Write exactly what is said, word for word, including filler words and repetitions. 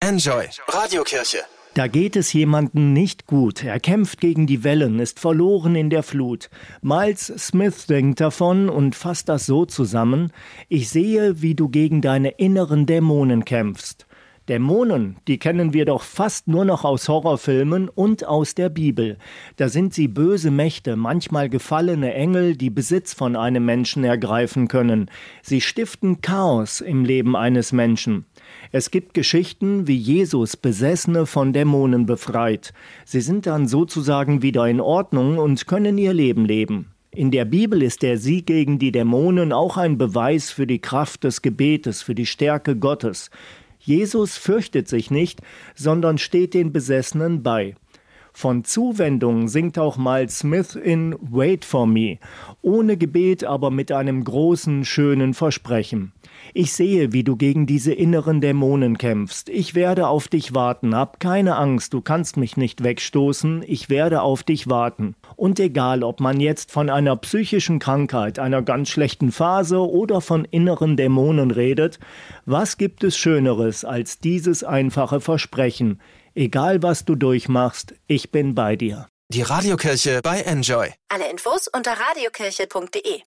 Enjoy Radiokirche. Da geht es jemandem nicht gut. Er kämpft gegen die Wellen, ist verloren in der Flut. Miles Smith denkt davon und fasst das so zusammen: Ich sehe, wie du gegen deine inneren Dämonen kämpfst. Dämonen, die kennen wir doch fast nur noch aus Horrorfilmen und aus der Bibel. Da sind sie böse Mächte, manchmal gefallene Engel, die Besitz von einem Menschen ergreifen können. Sie stiften Chaos im Leben eines Menschen. Es gibt Geschichten, wie Jesus Besessene von Dämonen befreit. Sie sind dann sozusagen wieder in Ordnung und können ihr Leben leben. In der Bibel ist der Sieg gegen die Dämonen auch ein Beweis für die Kraft des Gebetes, für die Stärke Gottes. Jesus fürchtet sich nicht, sondern steht den Besessenen bei. Von Zuwendung singt auch Miles Smith in Wait for Me, ohne Gebet, aber mit einem großen, schönen Versprechen. Ich sehe, wie du gegen diese inneren Dämonen kämpfst. Ich werde auf dich warten. Hab keine Angst, du kannst mich nicht wegstoßen. Ich werde auf dich warten. Und egal, ob man jetzt von einer psychischen Krankheit, einer ganz schlechten Phase oder von inneren Dämonen redet, was gibt es Schöneres als dieses einfache Versprechen? Egal, was du durchmachst, ich bin bei dir. Die Radiokirche bei Enjoy. Alle Infos unter radiokirche punkt de.